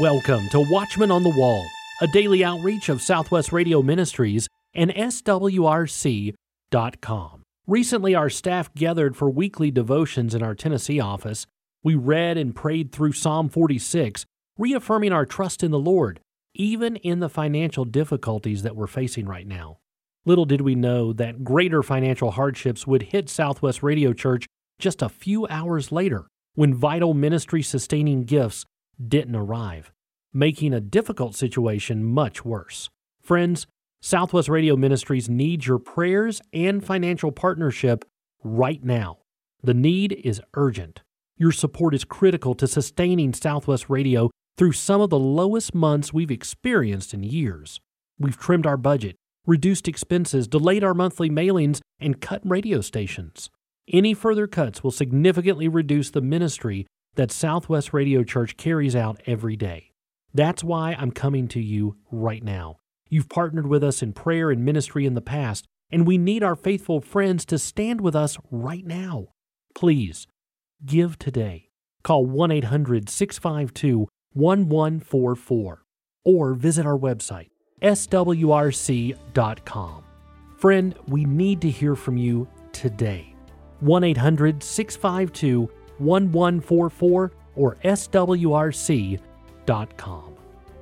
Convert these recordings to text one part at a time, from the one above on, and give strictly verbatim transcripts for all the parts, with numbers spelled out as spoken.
Welcome to Watchman on the Wall, a daily outreach of Southwest Radio Ministries and S W R C dot com. Recently, our staff gathered for weekly devotions in our Tennessee office. We read and prayed through Psalm forty-six, reaffirming our trust in the Lord, even in the financial difficulties that we're facing right now. Little did we know that greater financial hardships would hit Southwest Radio Church just a few hours later when vital ministry-sustaining gifts didn't arrive, making a difficult situation much worse. Friends, Southwest Radio Ministries needs your prayers and financial partnership right now. The need is urgent. Your support is critical to sustaining Southwest Radio through some of the lowest months we've experienced in years. We've trimmed our budget, reduced expenses, delayed our monthly mailings, and cut radio stations. Any further cuts will significantly reduce the ministry that Southwest Radio Church carries out every day. That's why I'm coming to you right now. You've partnered with us in prayer and ministry in the past, and we need our faithful friends to stand with us right now. Please, give today. Call one eight hundred six five two one one four four or visit our website, S W R C dot com. Friend, we need to hear from you today. one eight hundred six five two one one four four or S W R C dot com.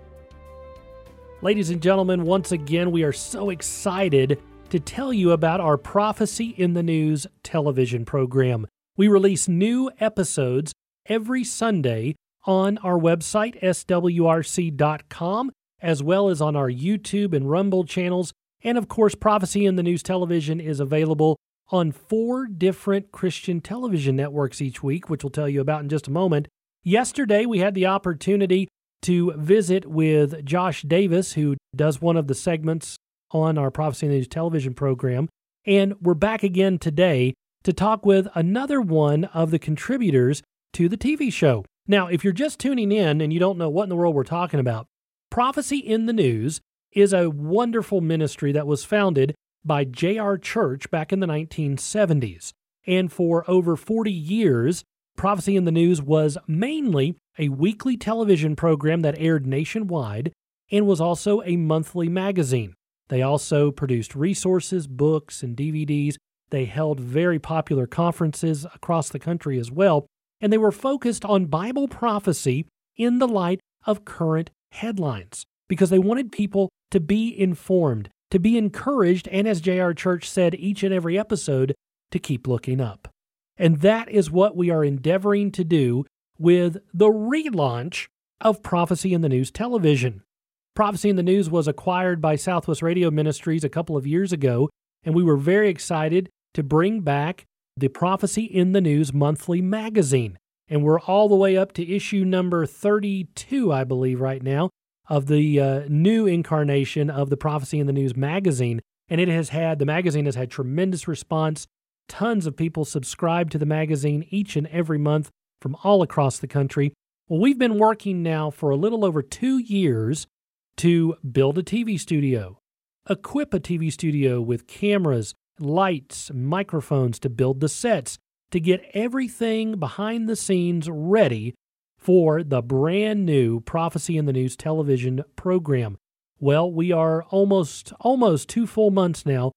Ladies and gentlemen, once again, we are so excited to tell you about our Prophecy in the News television program. We release new episodes every Sunday on our website, S W R C dot com, as well as on our YouTube and Rumble channels. And of course, Prophecy in the News television is available on four different Christian television networks each week, which we'll tell you about in just a moment. Yesterday, we had the opportunity to visit with Josh Davis, who does one of the segments on our Prophecy in the News television program. And we're back again today to talk with another one of the contributors to the T V show. Now, if you're just tuning in and you don't know what in the world we're talking about, Prophecy in the News is a wonderful ministry that was founded by J R Church back in the nineteen seventies. And for over forty years, Prophecy in the News was mainly a weekly television program that aired nationwide and was also a monthly magazine. They also produced resources, books, and D V Ds. They held very popular conferences across the country as well, and they were focused on Bible prophecy in the light of current headlines because they wanted people to be informed, to be encouraged, and as J R Church said each and every episode, to keep looking up. And that is what we are endeavoring to do with the relaunch of Prophecy in the News television. Prophecy in the News was acquired by Southwest Radio Ministries a couple of years ago, and we were very excited to bring back the Prophecy in the News monthly magazine. And we're all the way up to issue number thirty-two, I believe, right now, of the uh, new incarnation of the Prophecy in the News magazine. And it has had, the magazine has had tremendous response. Tons of people subscribe to the magazine each and every month from all across the country. Well, we've been working now for a little over two years to build a T V studio, equip a T V studio with cameras, lights, microphones to build the sets, to get everything behind the scenes ready for the brand new Prophecy in the News television program. Well, we are almost almost two full months now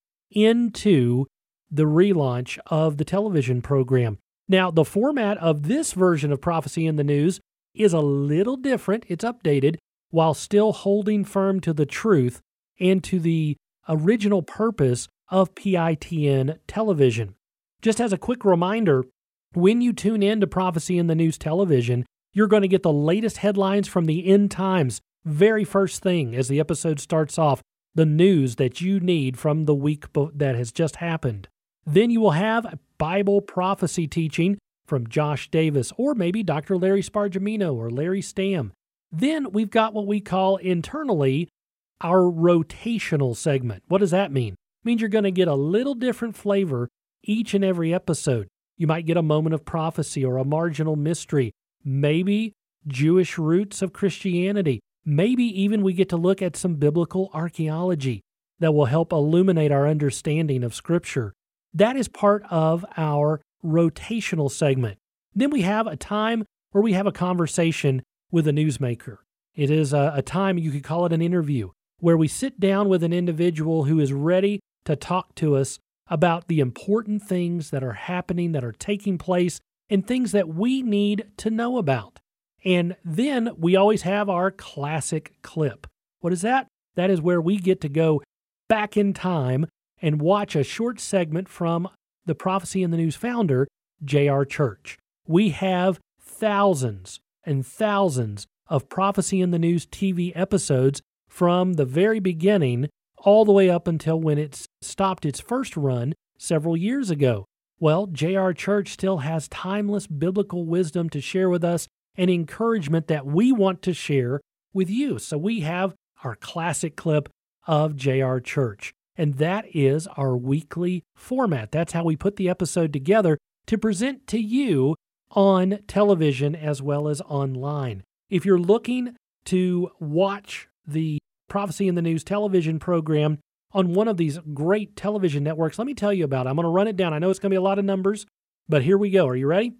into the relaunch of the television program. Now, the format of this version of Prophecy in the News is a little different. It's updated while still holding firm to the truth and to the original purpose of P I T N television. Just as a quick reminder, when you tune in to Prophecy in the News television, you're going to get the latest headlines from the end times. Very first thing as the episode starts off, the news that you need from the week that has just happened. Then you will have a Bible prophecy teaching from Josh Davis or maybe Doctor Larry Spargimino or Larry Stamm. Then we've got what we call internally our rotational segment. What does that mean? It means you're going to get a little different flavor each and every episode. You might get a moment of prophecy or a marginal mystery, maybe Jewish roots of Christianity. Maybe even we get to look at some biblical archaeology that will help illuminate our understanding of Scripture. That is part of our rotational segment. Then we have a time where we have a conversation with a newsmaker. It is a, a time, you could call it an interview, where we sit down with an individual who is ready to talk to us about the important things that are happening, that are taking place, and things that we need to know about. And then we always have our classic clip. What is that? That is where we get to go back in time and watch a short segment from the Prophecy in the News founder, J R. Church. We have thousands and thousands of Prophecy in the News T V episodes from the very beginning all the way up until when it stopped its first run several years ago. Well, J R. Church still has timeless biblical wisdom to share with us and encouragement that we want to share with you. So we have our classic clip of J R. Church, and that is our weekly format. That's how we put the episode together to present to you on television as well as online. If you're looking to watch the Prophecy in the News television program on one of these great television networks, let me tell you about it. I'm going to run it down. I know it's going to be a lot of numbers, but here we go. Are you ready?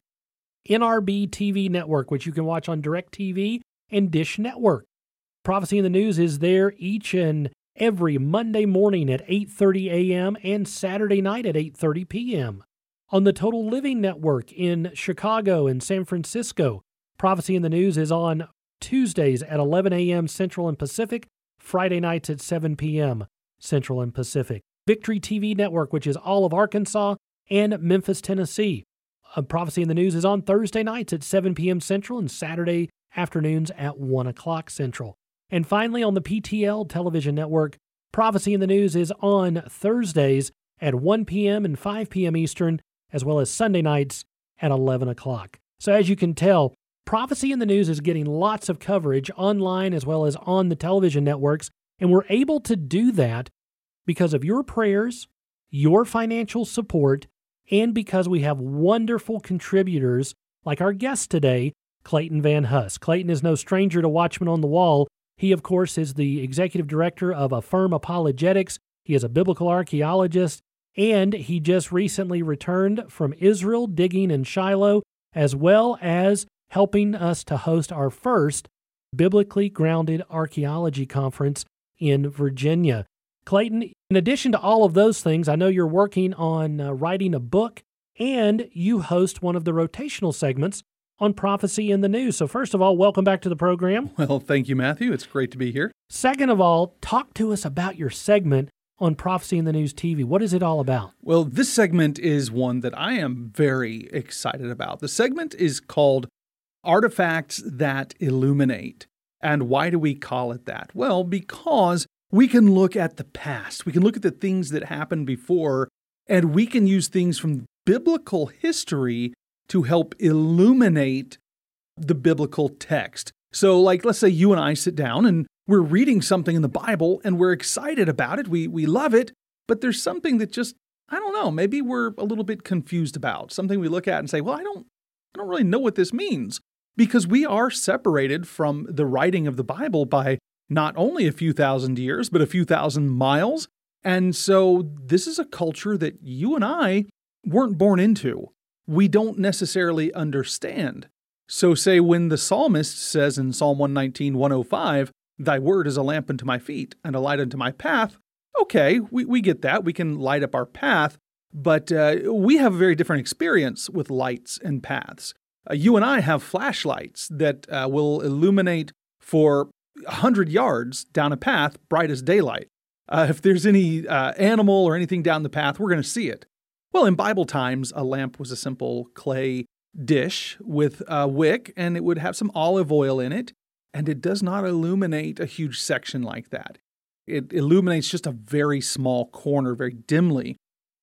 N R B T V Network, which you can watch on DirecTV and Dish Network. Prophecy in the News is there each and every Monday morning at eight thirty a.m. and Saturday night at eight thirty p.m. On the Total Living Network in Chicago and San Francisco, Prophecy in the News is on Tuesdays at eleven a.m. Central and Pacific, Friday nights at seven p.m. Central and Pacific. Victory T V Network, which is all of Arkansas and Memphis, Tennessee. Uh, Prophecy in the News is on Thursday nights at seven p.m. Central and Saturday afternoons at one o'clock Central. And finally, on the P T L television network, Prophecy in the News is on Thursdays at one p.m. and five p.m. Eastern, as well as Sunday nights at eleven o'clock. So as you can tell, Prophecy in the News is getting lots of coverage online as well as on the television networks, and we're able to do that because of your prayers, your financial support, and because we have wonderful contributors like our guest today, Clayton Van Huss. Clayton is no stranger to Watchman on the Wall. He, of course, is the executive director of Affirm Apologetics. He is a biblical archaeologist, and he just recently returned from Israel, digging in Shiloh, as well as helping us to host our first biblically grounded archaeology conference in Virginia. Clayton, in addition to all of those things, I know you're working on uh, writing a book, and you host one of the rotational segments on Prophecy in the News. So first of all, welcome back to the program. Well, thank you, Matthew. It's great to be here. Second of all, talk to us about your segment on Prophecy in the News T V. What is it all about? Well, this segment is one that I am very excited about. The segment is called Artifacts That Illuminate. And why do we call it that? Well, because we can look at the past. We can look at the things that happened before, and we can use things from biblical history to help illuminate the biblical text. So, like, let's say you and I sit down and we're reading something in the Bible and we're excited about it. We we love it, but there's something that just, I don't know, maybe we're a little bit confused about. Something we look at and say, well, I don't I don't really know what this means. Because we are separated from the writing of the Bible by not only a few thousand years, but a few thousand miles. And so this is a culture that you and I weren't born into. We don't necessarily understand. So say when the psalmist says in Psalm one nineteen, one oh five, thy word is a lamp unto my feet and a light unto my path. Okay, we, we get that. We can light up our path, but uh, we have a very different experience with lights and paths. Uh, you and I have flashlights that uh, will illuminate for one hundred yards down a path, bright as daylight. Uh, if there's any uh, animal or anything down the path, we're going to see it. Well, in Bible times, a lamp was a simple clay dish with a wick, and it would have some olive oil in it, and it does not illuminate a huge section like that. It illuminates just a very small corner, very dimly.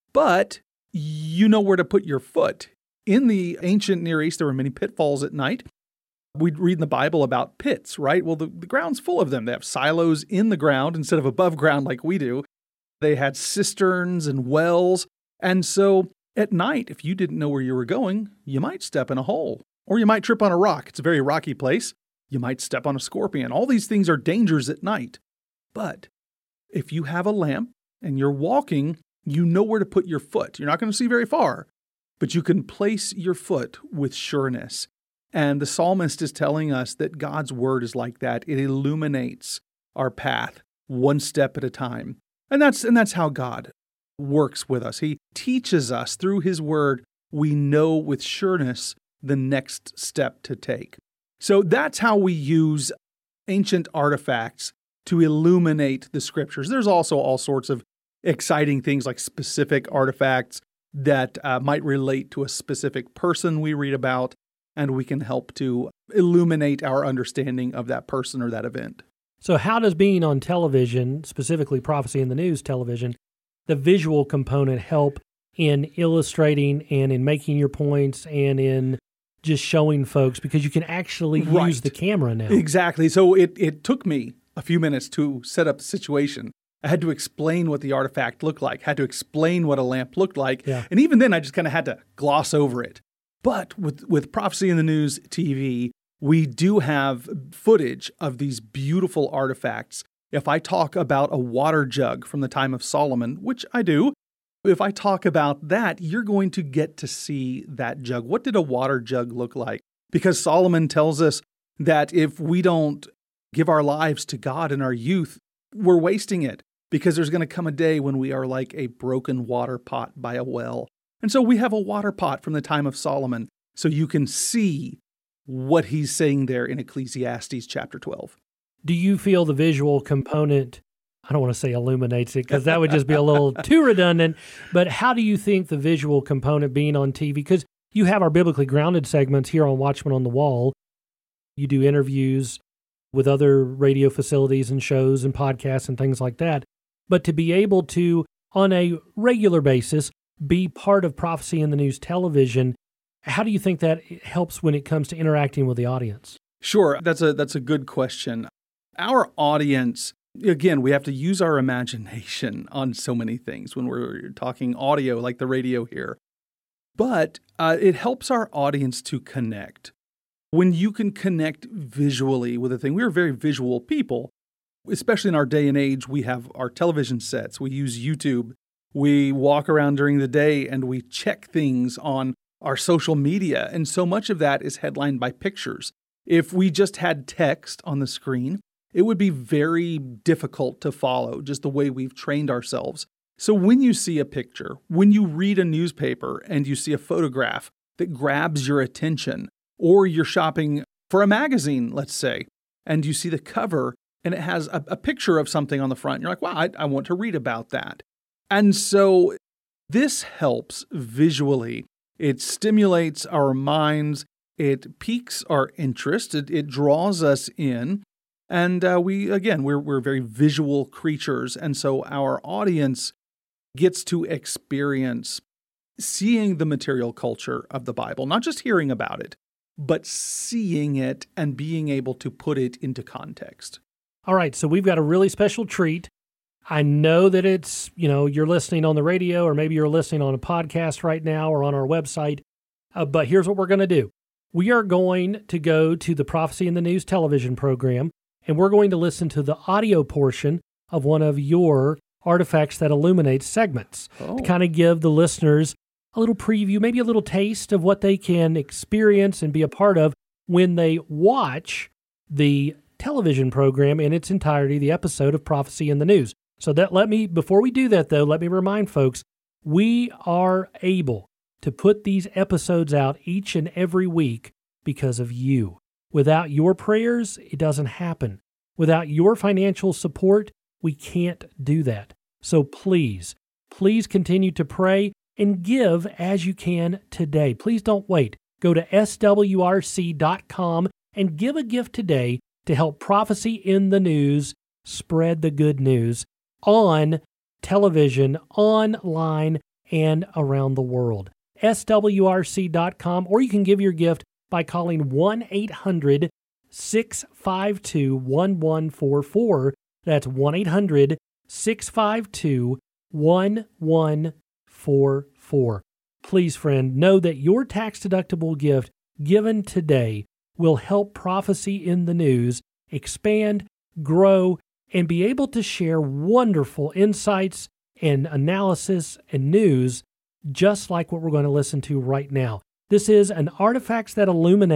But you know where to put your foot. In the ancient Near East, there were many pitfalls at night. We'd read in the Bible about pits, right? Well, the, the ground's full of them. They have silos in the ground instead of above ground like we do. They had cisterns and wells. And so at night, if you didn't know where you were going, you might step in a hole, or you might trip on a rock. It's a very rocky place. You might step on a scorpion. All these things are dangers at night. But if you have a lamp and you're walking, you know where to put your foot. You're not going to see very far, but you can place your foot with sureness. And the psalmist is telling us that God's word is like that. It illuminates our path one step at a time. And that's and that's how God works with us. He teaches us through his word. We know with sureness the next step to take. So that's how we use ancient artifacts to illuminate the scriptures. There's also all sorts of exciting things like specific artifacts that uh, might relate to a specific person we read about, and we can help to illuminate our understanding of that person or that event. So how does being on television, specifically Prophecy in the News television, the visual component help in illustrating and in making your points and in just showing folks, because you can actually Right. use the camera now? Exactly. So it, it took me a few minutes to set up the situation. I had to explain what the artifact looked like, had to explain what a lamp looked like. Yeah. And even then, I just kind of had to gloss over it. But with, with Prophecy in the News T V, we do have footage of these beautiful artifacts. If I talk about a water jug from the time of Solomon, which I do, if I talk about that, you're going to get to see that jug. What did a water jug look like? Because Solomon tells us that if we don't give our lives to God in our youth, we're wasting it, because there's going to come a day when we are like a broken water pot by a well. And so we have a water pot from the time of Solomon, so you can see what he's saying there in Ecclesiastes chapter twelve. Do you feel the visual component, I don't want to say illuminates it, because that would just be a little too redundant, but how do you think the visual component being on T V, because you have our biblically grounded segments here on Watchman on the Wall, you do interviews with other radio facilities and shows and podcasts and things like that, but to be able to, on a regular basis, be part of Prophecy in the News television, how do you think that helps when it comes to interacting with the audience? Sure, that's a that's a good question. Our audience, again, we have to use our imagination on so many things when we're talking audio, like the radio here. But uh, it helps our audience to connect. When you can connect visually with a thing, we're very visual people, especially in our day and age. We have our television sets, we use YouTube, we walk around during the day and we check things on our social media, and so much of that is headlined by pictures. If we just had text on the screen, it would be very difficult to follow, just the way we've trained ourselves. So when you see a picture, when you read a newspaper and you see a photograph that grabs your attention, or you're shopping for a magazine, let's say, and you see the cover and it has a, a picture of something on the front, and you're like, wow, I, I want to read about that. And so this helps visually. It stimulates our minds, it piques our interest, it, it draws us in, and uh, we, again, we're, we're very visual creatures, and so our audience gets to experience seeing the material culture of the Bible, not just hearing about it, but seeing it and being able to put it into context. All right, so we've got a really special treat. I know that it's, you know, you're listening on the radio, or maybe you're listening on a podcast right now or on our website, uh, but here's what we're going to do. We are going to go to the Prophecy in the News television program, and we're going to listen to the audio portion of one of your Artifacts That Illuminate segments Oh. to kind of give the listeners a little preview, maybe a little taste of what they can experience and be a part of when they watch the television program in its entirety, the episode of Prophecy in the News. So that let me, before we do that though, let me remind folks, we are able to put these episodes out each and every week because of you. Without your prayers, it doesn't happen. Without your financial support, we can't do that. So please, please continue to pray and give as you can today. Please don't wait. Go to S W R C dot com and give a gift today to help Prophecy in the News spread the good news on television, online, and around the world. S W R C dot com, or you can give your gift by calling one eight hundred, six five two, one one four four. That's one eight hundred, six five two, one one four four. Please, friend, know that your tax-deductible gift given today will help Prophecy in the News expand, grow, and be able to share wonderful insights and analysis and news just like what we're going to listen to right now. This is an Artifacts That Illuminate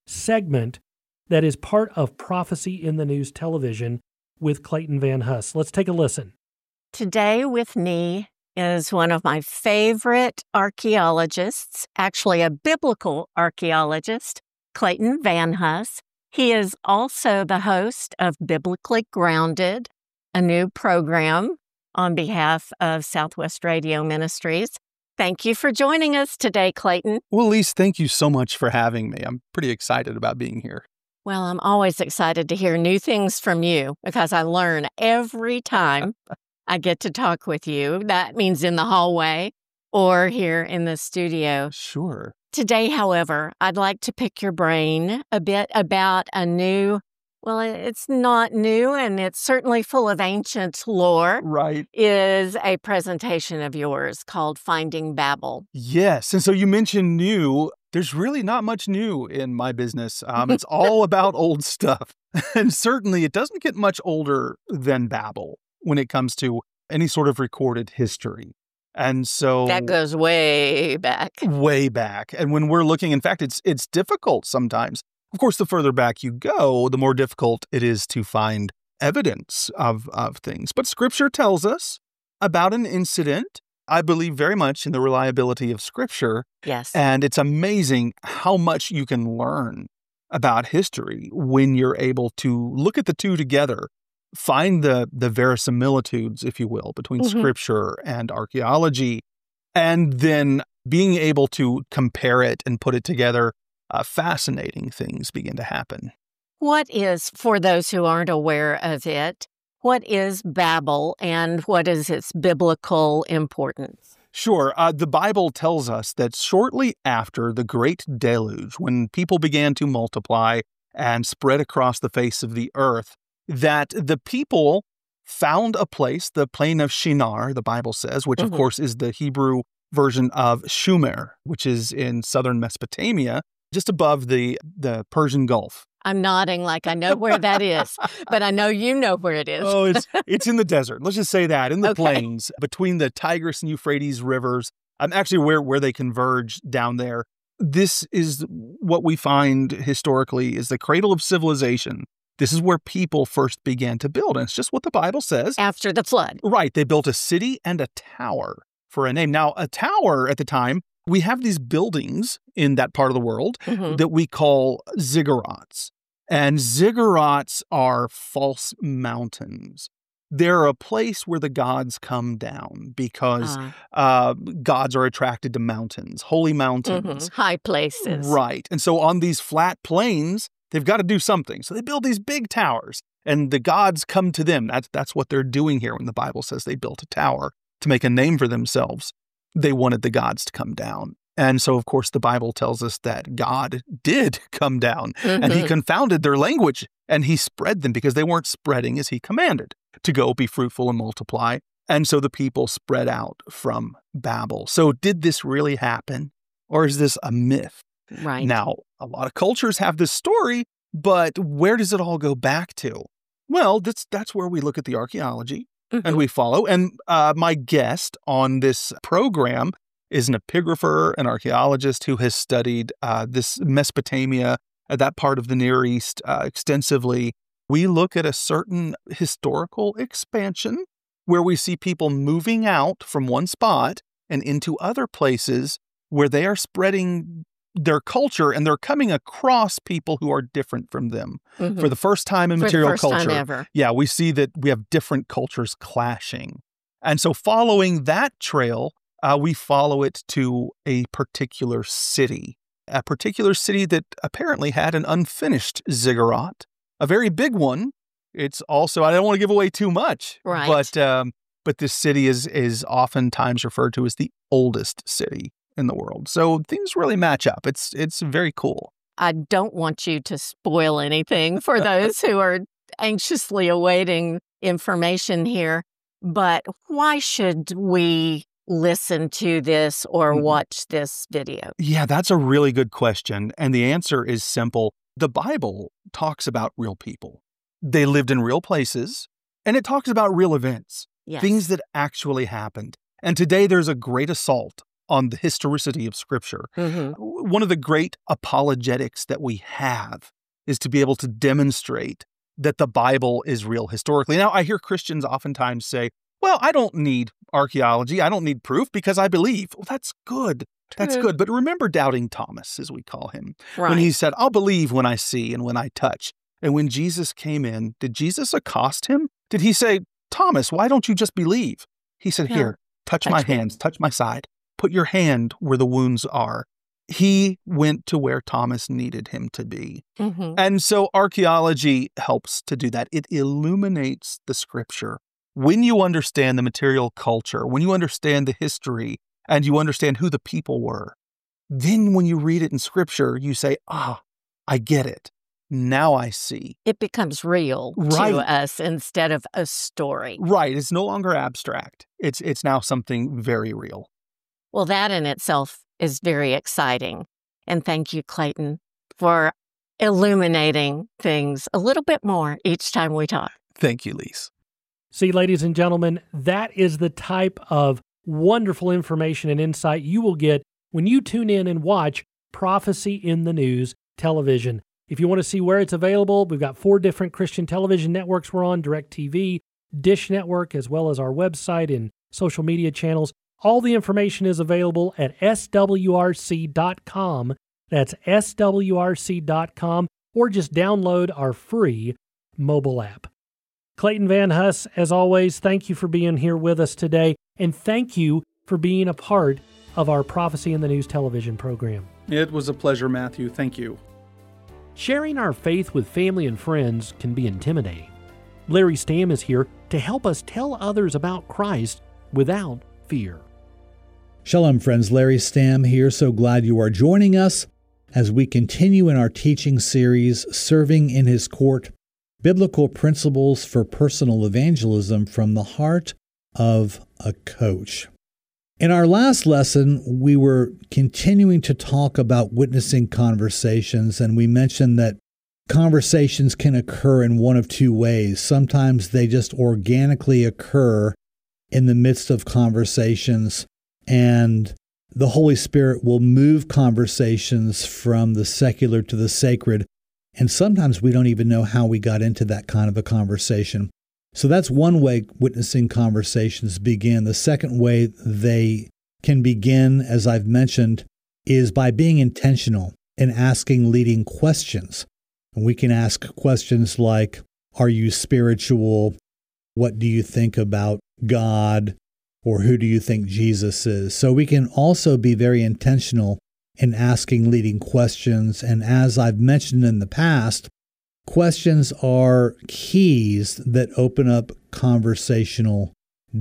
segment that is part of Prophecy in the News Television with Clayton Van Huss. Let's take a listen. Today with me is one of my favorite archaeologists, actually a biblical archaeologist, Clayton Van Huss. He is also the host of Biblically Grounded, a new program on behalf of Southwest Radio Ministries. Thank you for joining us today, Clayton. Well, Lise, thank you so much for having me. I'm pretty excited about being here. Well, I'm always excited to hear new things from you because I learn every time I get to talk with you. That means in the hallway or here in the studio. Sure. Today, however, I'd like to pick your brain a bit about a new, well, it's not new and it's certainly full of ancient lore. Right. Is a presentation of yours called Finding Babel. Yes. And so you mentioned new. There's really not much new in my business. Um, it's all about old stuff. And certainly it doesn't get much older than Babel when it comes to any sort of recorded history. And so that goes way back. Way back. And when we're looking, in fact, it's it's difficult sometimes. Of course, the further back you go, the more difficult it is to find evidence of, of things. But Scripture tells us about an incident. I believe very much in the reliability of Scripture. Yes. And it's amazing how much you can learn about history when you're able to look at the two together, find the, the verisimilitudes, if you will, between mm-hmm. Scripture and archaeology, and then being able to compare it and put it together. Uh, fascinating things begin to happen. What is, for those who aren't aware of it, what is Babel and what is its biblical importance? Sure. Uh, the Bible tells us that shortly after the Great Deluge, when people began to multiply and spread across the face of the earth, that the people found a place, the plain of Shinar, the Bible says, which mm-hmm. of course is the Hebrew version of Shumer, which is in southern Mesopotamia, just above the, the Persian Gulf. I'm nodding like I know where that is, but I know you know where it is. oh, it's it's in the desert. Let's just say that, in the okay. plains, between the Tigris and Euphrates rivers. I'm actually where, where they converge down there. This is what we find historically is the cradle of civilization. This is where people first began to build, and it's just what the Bible says. After the flood. Right. They built a city and a tower for a name. Now, a tower at the time, we have these buildings in that part of the world mm-hmm. that we call ziggurats. And ziggurats are false mountains. They're a place where the gods come down because uh. Uh, gods are attracted to mountains, holy mountains. Mm-hmm. High places. Right. And so on these flat plains, they've got to do something. So they build these big towers, and the gods come to them. That's, that's what they're doing here when the Bible says they built a tower to make a name for themselves. They wanted the gods to come down. And so, of course, the Bible tells us that God did come down mm-hmm. and he confounded their language and he spread them because they weren't spreading as he commanded to go be fruitful and multiply. And so the people spread out from Babel. So did this really happen, or is this a myth? Right. Now, a lot of cultures have this story, but where does it all go back to? Well, that's, that's where we look at the archaeology. Mm-hmm. And we follow. And uh, my guest on this program is an epigrapher, an archaeologist who has studied uh, this Mesopotamia, uh, that part of the Near East uh, extensively. We look at a certain historical expansion where we see people moving out from one spot and into other places where they are spreading their culture, and they're coming across people who are different from them. Mm-hmm. For the first time in For material the first culture. Time ever. Yeah, we see that we have different cultures clashing. And so following that trail, uh, we follow it to a particular city, a particular city that apparently had an unfinished ziggurat, a very big one. It's also, I don't want to give away too much, right. but um, but this city is is oftentimes referred to as the oldest city in the world. So things really match up. It's it's very cool. I don't want you to spoil anything for those who are anxiously awaiting information here, but why should we listen to this or watch this video? Yeah, that's a really good question. And the answer is simple. The Bible talks about real people. They lived in real places, and it talks about real events, yes. things that actually happened. And today there's a great assault on the historicity of Scripture. Mm-hmm. One of the great apologetics that we have is to be able to demonstrate that the Bible is real historically. Now, I hear Christians oftentimes say, well, I don't need archaeology. I don't need proof because I believe. Well, that's good. That's True. good. But remember doubting Thomas, as we call him, Right. when he said, I'll believe when I see and when I touch. And when Jesus came in, did Jesus accost him? Did he say, Thomas, why don't you just believe? He said, Yeah. here, touch, Touch my me. hands, touch my side, put your hand where the wounds are. He went to where Thomas needed him to be. Mm-hmm. And so archaeology helps to do that. It illuminates the Scripture. When you understand the material culture, when you understand the history, and you understand who the people were, then when you read it in Scripture, you say, ah, I get it. Now I see. It becomes real Right. to us instead of a story. Right. It's no longer abstract. It's it's now something very real. Well, that in itself is very exciting. And thank you, Clayton, for illuminating things a little bit more each time we talk. Thank you, Lise. See, ladies and gentlemen, that is the type of wonderful information and insight you will get when you tune in and watch Prophecy in the News television. If you want to see where it's available, we've got four different Christian television networks we're on, DirecTV, Dish Network, as well as our website and social media channels. All the information is available at S W R C dot com. That's S W R C dot com, or just download our free mobile app. Clayton Van Huss, as always, thank you for being here with us today, and thank you for being a part of our Prophecy in the News television program. It was a pleasure, Matthew. Thank you. Sharing our faith with family and friends can be intimidating. Larry Stamm is here to help us tell others about Christ without fear. Shalom, friends. Larry Stamm here. So glad you are joining us as we continue in our teaching series, Serving in His Court, Biblical Principles for Personal Evangelism from the Heart of a Coach. In our last lesson, we were continuing to talk about witnessing conversations, and we mentioned that conversations can occur in one of two ways. Sometimes they just organically occur in the midst of conversations, and the Holy Spirit will move conversations from the secular to the sacred, and sometimes we don't even know how we got into that kind of a conversation. So that's one way witnessing conversations begin. The second way they can begin, as I've mentioned, is by being intentional and asking leading questions. And we can ask questions like, are you spiritual? What do you think about God? Or who do you think Jesus is? So we can also be very intentional in asking leading questions. And as I've mentioned in the past, questions are keys that open up conversational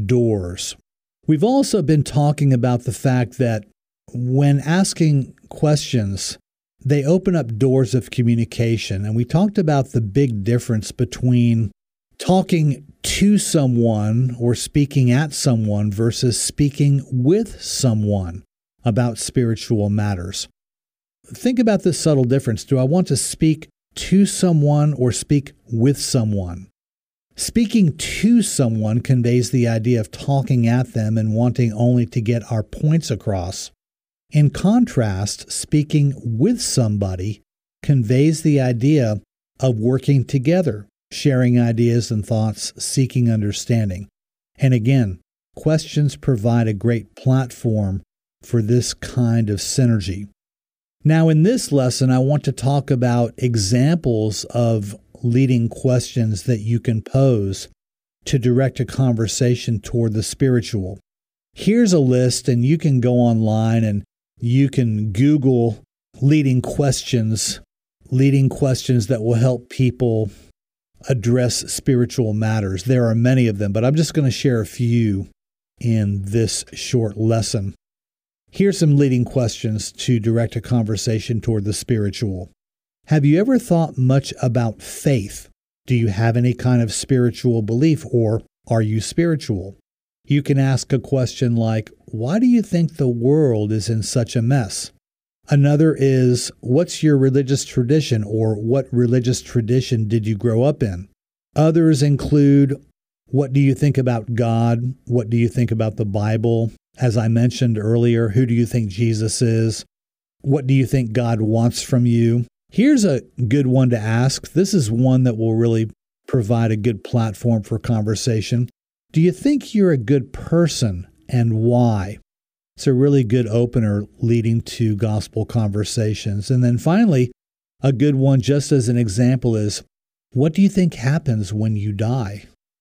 doors. We've also been talking about the fact that when asking questions, they open up doors of communication. And we talked about the big difference between talking to someone or speaking at someone versus speaking with someone about spiritual matters. Think about this subtle difference. Do I want to speak to someone or speak with someone? Speaking to someone conveys the idea of talking at them and wanting only to get our points across. In contrast, speaking with somebody conveys the idea of working together, sharing ideas and thoughts, seeking understanding. And again, questions provide a great platform for this kind of synergy. Now, in this lesson, I want to talk about examples of leading questions that you can pose to direct a conversation toward the spiritual. Here's a list, and you can go online and you can Google leading questions, leading questions that will help people address spiritual matters. There are many of them, but I'm just going to share a few in this short lesson. Here's some leading questions to direct a conversation toward the spiritual. Have you ever thought much about faith? Do you have any kind of spiritual belief, or are you spiritual? You can ask a question like, why do you think the world is in such a mess? Another is, what's your religious tradition, or what religious tradition did you grow up in? Others include, what do you think about God? What do you think about the Bible? As I mentioned earlier, who do you think Jesus is? What do you think God wants from you? Here's a good one to ask. This is one that will really provide a good platform for conversation. Do you think you're a good person, and why? It's a really good opener leading to gospel conversations. And then finally, a good one just as an example is, what do you think happens when you die?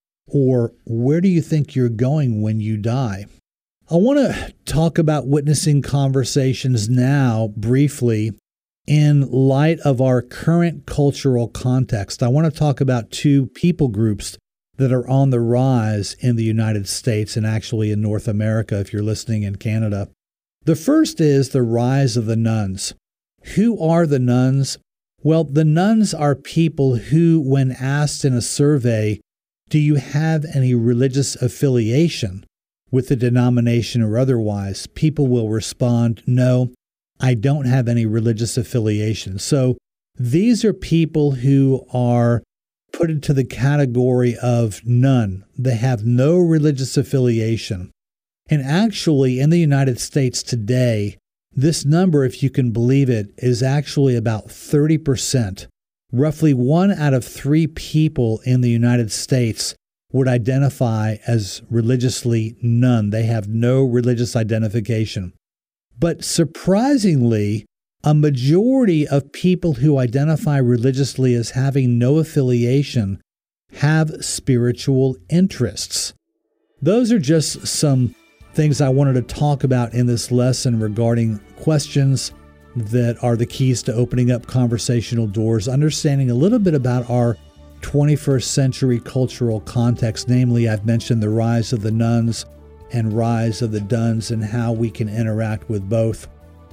Or where do you think you're going when you die? I want to talk about witnessing conversations now briefly in light of our current cultural context. I want to talk about two people groups that are on the rise in the United States and actually in North America if you're listening in Canada. The first is the rise of the nones. Who are the nones? Well, the nones are people who, when asked in a survey, do you have any religious affiliation with the denomination or otherwise, people will respond, no, I don't have any religious affiliation. So these are people who are put into the category of none. They have no religious affiliation. And actually, in the United States today, this number, if you can believe it, is actually about thirty percent. Roughly one out of three people in the United States would identify as religiously none. They have no religious identification. But surprisingly, a majority of people who identify religiously as having no affiliation have spiritual interests. Those are just some things I wanted to talk about in this lesson regarding questions that are the keys to opening up conversational doors, understanding a little bit about our twenty-first century cultural context. Namely, I've mentioned the rise of the nones and rise of the dones and how we can interact with both.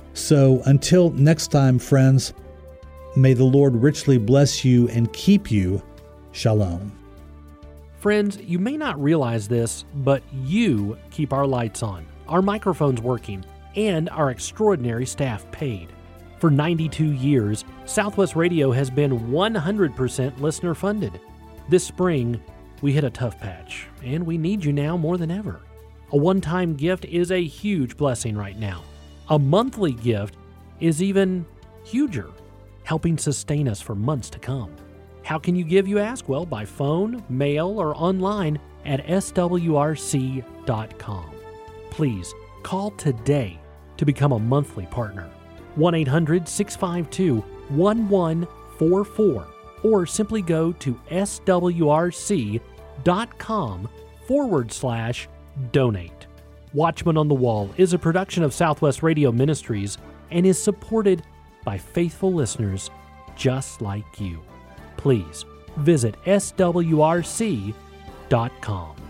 So until next time, friends, may the Lord richly bless you and keep you. Shalom. Friends, you may not realize this, but you keep our lights on, our microphones working, and our extraordinary staff paid. For ninety-two years, Southwest Radio has been one hundred percent listener funded. This spring, we hit a tough patch, and we need you now more than ever. A one-time gift is a huge blessing right now. A monthly gift is even huger, helping sustain us for months to come. How can you give, you ask? Well, by phone, mail, or online at S W R C dot com. Please call today to become a monthly partner. one eight hundred six five two one one four four or simply go to S W R C dot com forward slash donate. Watchman on the Wall is a production of Southwest Radio Ministries and is supported by faithful listeners just like you. Please visit S W R C dot com.